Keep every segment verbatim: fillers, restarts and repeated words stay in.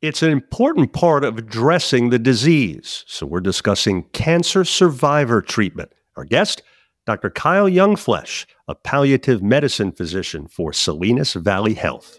It's an important part of addressing the disease. So we're discussing cancer survivor treatment. Our guest, Doctor Kyle Youngflesh, a palliative medicine physician for Salinas Valley Health.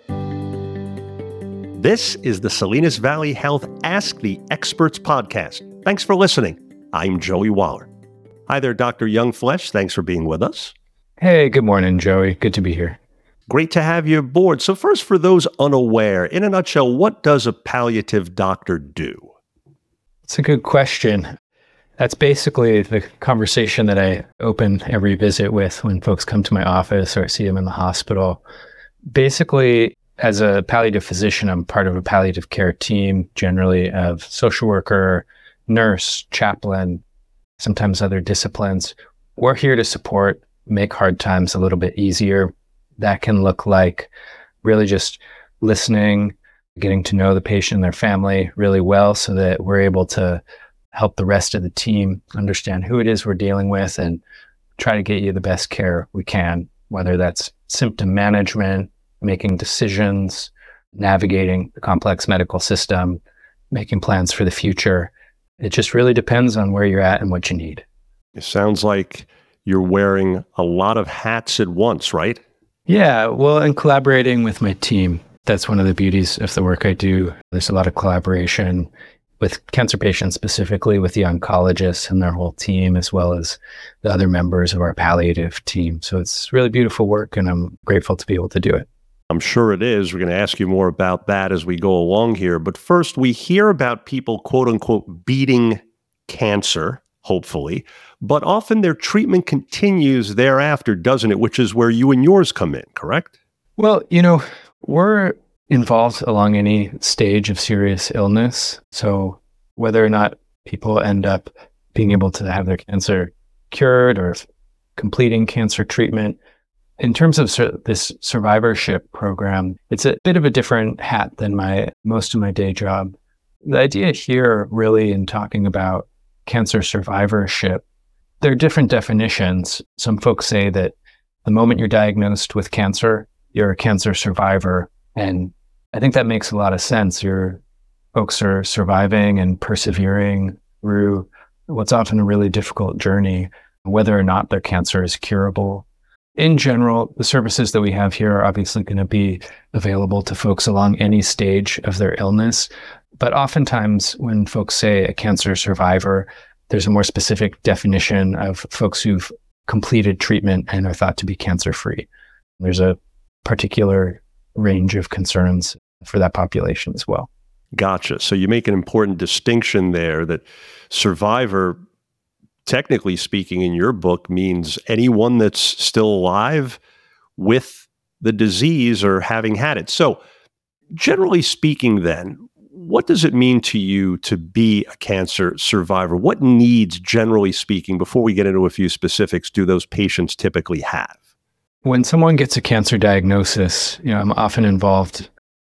This is the Salinas Valley Health Ask the Experts podcast. Thanks for listening. I'm Joey Waller. Hi there, Doctor Youngflesh. Thanks for being with us. Hey, good morning, Joey. Good to be here. Great to have you aboard. So first, for those unaware, in a nutshell, what does a palliative doctor do? It's a good question. That's basically the conversation that I open every visit with when folks come to my office or I see them in the hospital. Basically, as a palliative physician, I'm part of a palliative care team, generally of social worker, nurse, chaplain, sometimes other disciplines. We're here to support, make hard times a little bit easier. That can look like really just listening, getting to know the patient and their family really well so that we're able to help the rest of the team understand who it is we're dealing with and try to get you the best care we can, whether that's symptom management, making decisions, navigating the complex medical system, making plans for the future. It just really depends on where you're at and what you need. It sounds like you're wearing a lot of hats at once, right? Yeah, well, and collaborating with my team. That's one of the beauties of the work I do. There's a lot of collaboration with cancer patients, specifically with the oncologists and their whole team, as well as the other members of our palliative team. So it's really beautiful work, and I'm grateful to be able to do it. I'm sure it is. We're going to ask you more about that as we go along here. But first, we hear about people, quote unquote, beating cancer, hopefully, but often their treatment continues thereafter, doesn't it? Which is where you and yours come in, correct? Well, you know, we're involved along any stage of serious illness. So whether or not people end up being able to have their cancer cured or completing cancer treatment, in terms of sur- this survivorship program, it's a bit of a different hat than my most of my day job. The idea here really in talking about cancer survivorship, there are different definitions. Some folks say that the moment you're diagnosed with cancer, you're a cancer survivor. And I think that makes a lot of sense. Your folks are surviving and persevering through what's often a really difficult journey, whether or not their cancer is curable. In general, the services that we have here are obviously going to be available to folks along any stage of their illness. But oftentimes when folks say a cancer survivor, there's a more specific definition of folks who've completed treatment and are thought to be cancer-free. There's a particular range of concerns for that population as well. Gotcha. So you make an important distinction there that survivor, technically speaking in your book, means anyone that's still alive with the disease or having had it. So generally speaking then, what does it mean to you to be a cancer survivor? What needs, generally speaking, before we get into a few specifics, do those patients typically have? When someone gets a cancer diagnosis, you know, I'm often involved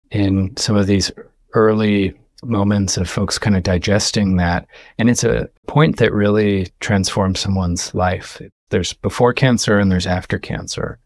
in some of these early moments of folks kind of digesting that. And it's a point that really transforms someone's life. There's before cancer and there's after cancer.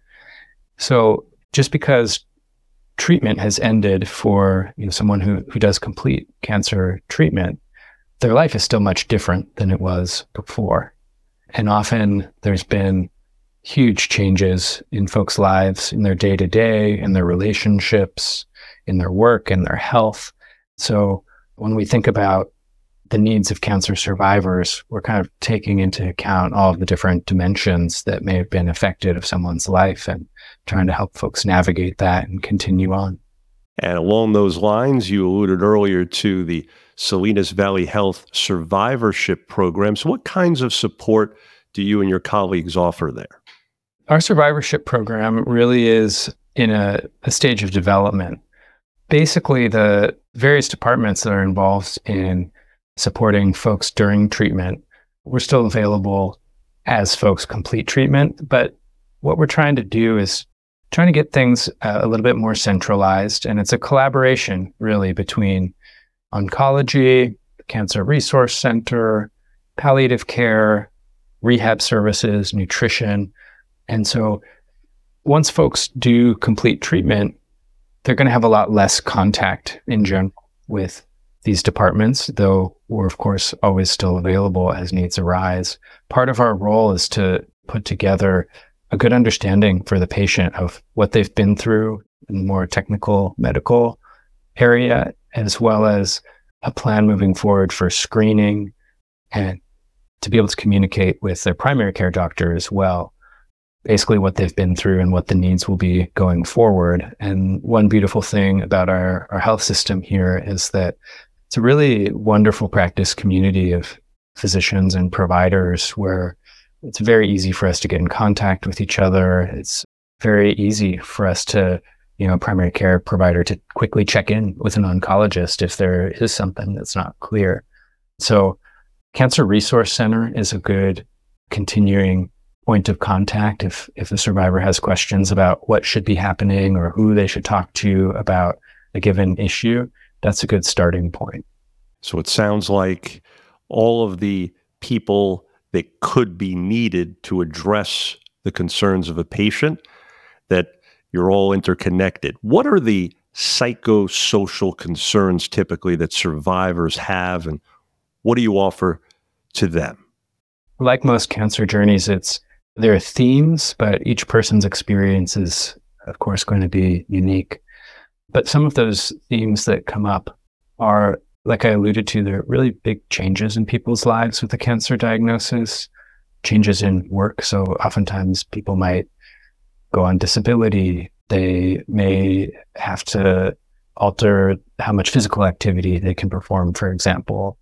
So just because treatment has ended for you know, someone who, who does complete cancer treatment, their life is still much different than it was before. And often there's been huge changes in folks' lives, in their day-to-day, in their relationships, in their work, in their health. So when we think about the needs of cancer survivors, we're kind of taking into account all of the different dimensions that may have been affected of someone's life and trying to help folks navigate that and continue on. And along those lines, you alluded earlier to the Salinas Valley Health Survivorship Program. So what kinds of support do you and your colleagues offer there? Our survivorship program really is in a, a stage of development. Basically, the various departments that are involved in supporting folks during treatment, we're still available as folks complete treatment. But what we're trying to do is trying to get things uh, a little bit more centralized. And it's a collaboration really between oncology, Cancer Resource Center, palliative care, rehab services, nutrition. And so once folks do complete treatment, they're going to have a lot less contact in general with these departments, though we're, of course, always still available as needs arise. Part of our role is to put together a good understanding for the patient of what they've been through in the more technical medical area, as well as a plan moving forward for screening and to be able to communicate with their primary care doctor as well, basically what they've been through and what the needs will be going forward. And one beautiful thing about our, our health system here is that it's a really wonderful practice community of physicians and providers where it's very easy for us to get in contact with each other. It's very easy for us to, you know, a primary care provider to quickly check in with an oncologist if there is something that's not clear. So Cancer Resource Center is a good continuing point of contact if if a survivor has questions about what should be happening or who they should talk to about a given issue. That's a good starting point. So it sounds like all of the people that could be needed to address the concerns of a patient, that you're all interconnected. What are the psychosocial concerns typically that survivors have, and what do you offer to them? Like most cancer journeys, it's there are themes, but each person's experience is, of course, going to be unique. But some of those themes that come up are, like I alluded to, they're really big changes in people's lives with a cancer diagnosis, changes in work. So oftentimes people might go on disability. They may have to alter how much physical activity they can perform, for example.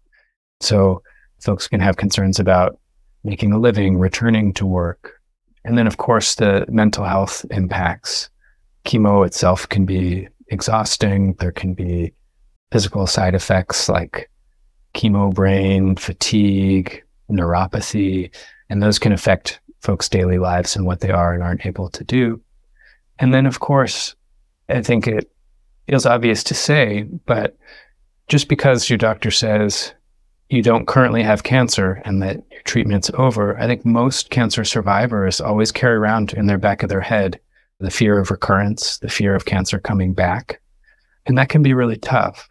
So folks can have concerns about making a living, returning to work. And then, of course, the mental health impacts. Chemo itself can be exhausting. There can be physical side effects like chemo brain, fatigue, neuropathy, and those can affect folks' daily lives and what they are and aren't able to do. And then, of course, I think it feels obvious to say, but just because your doctor says you don't currently have cancer and that your treatment's over, I think most cancer survivors always carry around in their back of their head the fear of recurrence, the fear of cancer coming back. And that can be really tough.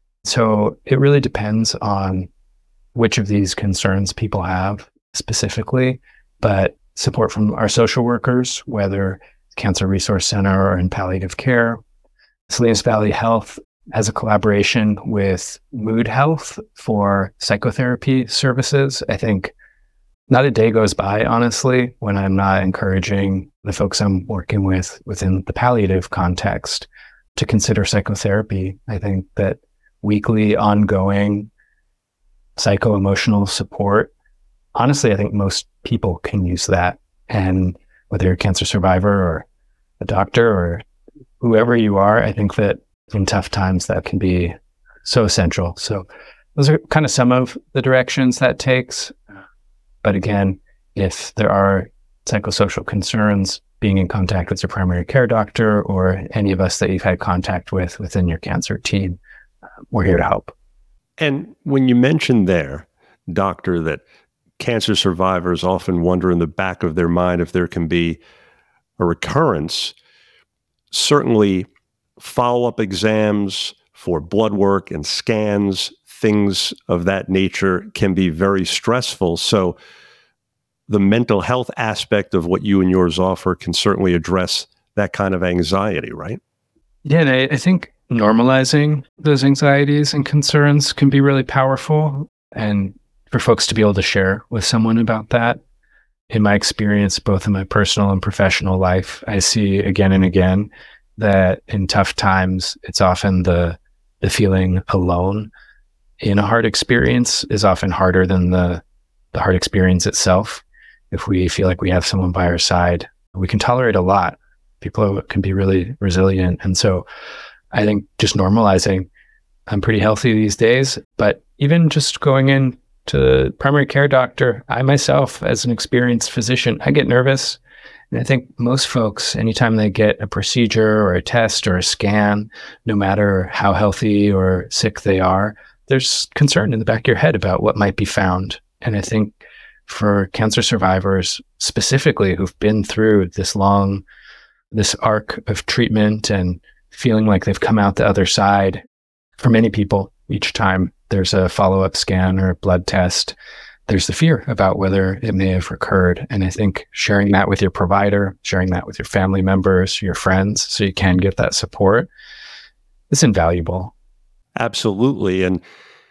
So it really depends on which of these concerns people have specifically, but support from our social workers, whether Cancer Resource Center or in palliative care. Salinas Valley Health has a collaboration with Mood Health for psychotherapy services. I think not a day goes by, honestly, when I'm not encouraging the folks I'm working with within the palliative context to consider psychotherapy. I think that weekly, ongoing psycho-emotional support, honestly, I think most people can use that. And whether you're a cancer survivor or a doctor or whoever you are, I think that in tough times that can be so essential. So those are kind of some of the directions that takes. But again, if there are psychosocial concerns, being in contact with your primary care doctor or any of us that you've had contact with within your cancer team, uh, we're here to help. And when you mentioned there, doctor, that cancer survivors often wonder in the back of their mind if there can be a recurrence, certainly follow-up exams for blood work and scans, things of that nature can be very stressful. So the mental health aspect of what you and yours offer can certainly address that kind of anxiety, right? Yeah, and I, I think normalizing those anxieties and concerns can be really powerful, and for folks to be able to share with someone about that. In my experience, both in my personal and professional life, I see again and again that in tough times, it's often the the feeling alone in a hard experience is often harder than the the hard experience itself. If we feel like we have someone by our side, we can tolerate a lot. People can be really resilient. And so I think just normalizing, I'm pretty healthy these days, but even just going in to the primary care doctor, I myself, as an experienced physician, I get nervous. And I think most folks, anytime they get a procedure or a test or a scan, no matter how healthy or sick they are, there's concern in the back of your head about what might be found. And I think for cancer survivors specifically who've been through this long, this arc of treatment and feeling like they've come out the other side, for many people, each time there's a follow-up scan or blood test, there's the fear about whether it may have recurred. And I think sharing that with your provider, sharing that with your family members, your friends, so you can get that support, is invaluable. Absolutely. And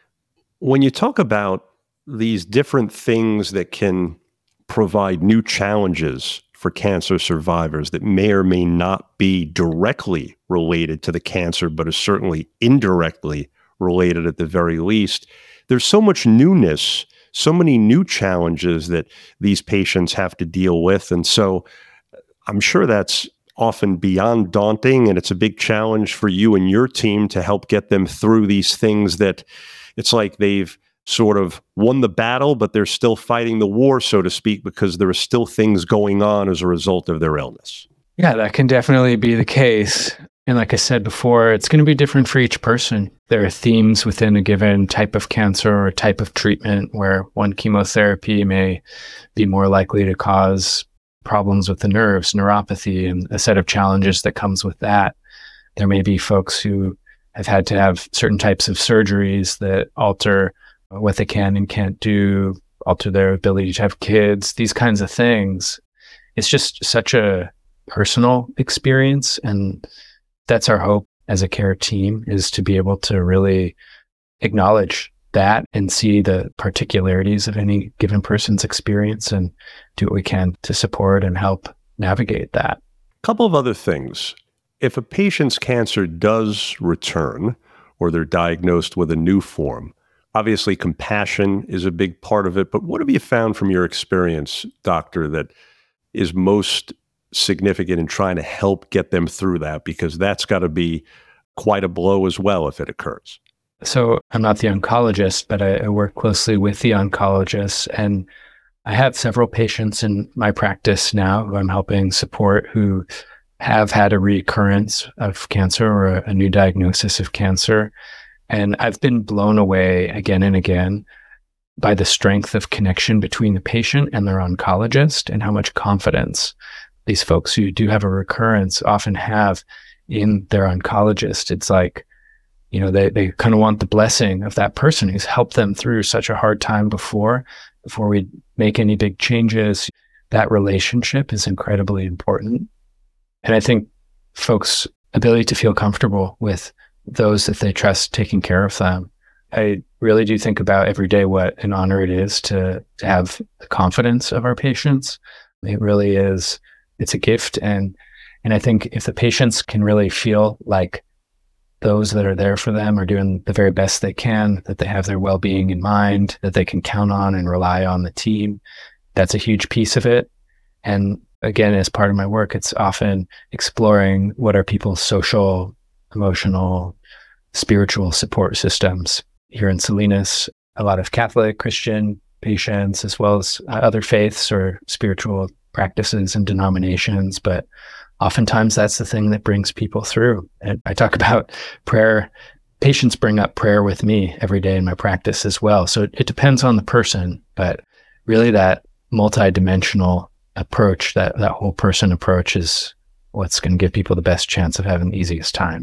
when you talk about these different things that can provide new challenges for cancer survivors that may or may not be directly related to the cancer, but is certainly indirectly related at the very least, there's so much newness, so many new challenges that these patients have to deal with. And so I'm sure that's often beyond daunting, and it's a big challenge for you and your team to help get them through these things that it's like they've sort of won the battle, but they're still fighting the war, so to speak, because there are still things going on as a result of their illness. Yeah, that can definitely be the case. And like I said before, it's going to be different for each person. There are themes within a given type of cancer or type of treatment where one chemotherapy may be more likely to cause problems with the nerves, neuropathy, and a set of challenges that comes with that. There may be folks who have had to have certain types of surgeries that alter what they can and can't do, alter their ability to have kids, these kinds of things. It's just such a personal experience. And that's our hope as a care team, is to be able to really acknowledge that and see the particularities of any given person's experience and do what we can to support and help navigate that. A couple of other things. If a patient's cancer does return or they're diagnosed with a new form, obviously compassion is a big part of it, but what have you found from your experience, doctor, that is most significant in trying to help get them through that? Because that's got to be quite a blow as well if it occurs. So I'm not the oncologist, but I, I work closely with the oncologists, and I have several patients in my practice now who I'm helping support who have had a recurrence of cancer or a, a new diagnosis of cancer. And I've been blown away again and again by the strength of connection between the patient and their oncologist and how much confidence these folks who do have a recurrence often have in their oncologist. It's like, you know, they, they kind of want the blessing of that person who's helped them through such a hard time before, before we make any big changes. That relationship is incredibly important. And I think folks' ability to feel comfortable with those that they trust taking care of them. I really do think about every day what an honor it is to, to have the confidence of our patients. It really is, it's a gift. And, and I think if the patients can really feel like those that are there for them are doing the very best they can, that they have their well-being in mind, that they can count on and rely on the team, that's a huge piece of it. And again, as part of my work, it's often exploring what are people's social, emotional, spiritual support systems. Here in Salinas, a lot of Catholic, Christian patients, as well as other faiths or spiritual practices and denominations, but oftentimes that's the thing that brings people through. And I talk about prayer. Patients bring up prayer with me every day in my practice as well. So it, it depends on the person, but really that multidimensional approach, that, that whole person approach is what's going to give people the best chance of having the easiest time.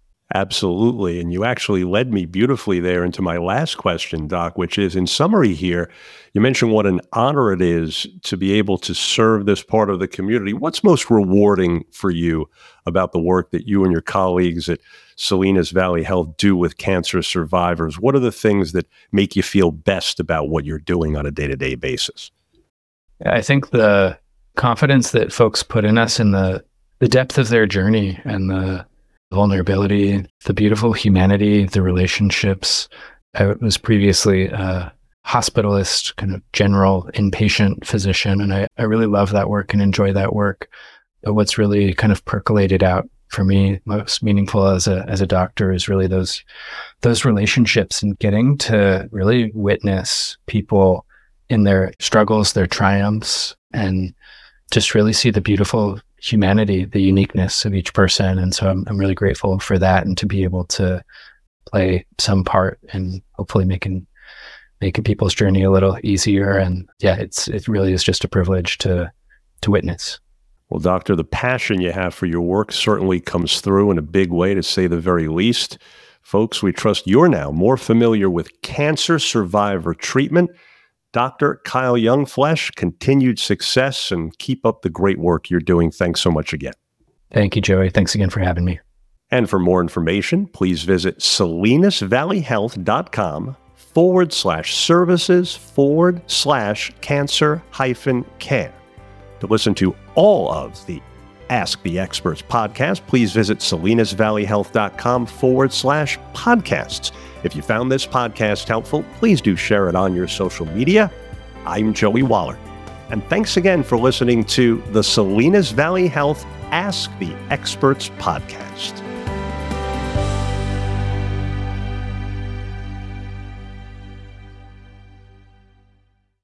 Absolutely. And you actually led me beautifully there into my last question, Doc, which is, in summary here, you mentioned what an honor it is to be able to serve this part of the community. What's most rewarding for you about the work that you and your colleagues at Salinas Valley Health do with cancer survivors? What are the things that make you feel best about what you're doing on a day-to-day basis? I think the confidence that folks put in us and the, the depth of their journey and the vulnerability, the beautiful humanity, the relationships. I was previously a hospitalist, kind of general inpatient physician, and I, I really love that work and enjoy that work. But what's really kind of percolated out for me, most meaningful as a as a doctor, is really those those relationships and getting to really witness people in their struggles, their triumphs, and just really see the beautiful humanity, the uniqueness of each person. And so I'm, I'm really grateful for that, and to be able to play some part in hopefully making making people's journey a little easier. And yeah, it's it really is just a privilege to to witness. Well, Doctor, the passion you have for your work certainly comes through in a big way, to say the very least. Folks, we trust you're now more familiar with cancer survivor treatment. Doctor Kyle Youngflesh, continued success and keep up the great work you're doing. Thanks so much again. Thank you, Joey. Thanks again for having me. And for more information, please visit salinas valley health dot com forward slash services forward slash cancer hyphen care. To listen to all of the Ask the Experts podcast, please visit salinas valley health dot com forward slash podcasts. If you found this podcast helpful, please do share it on your social media. I'm Joey Waller, and thanks again for listening to the Salinas Valley Health Ask the Experts podcast.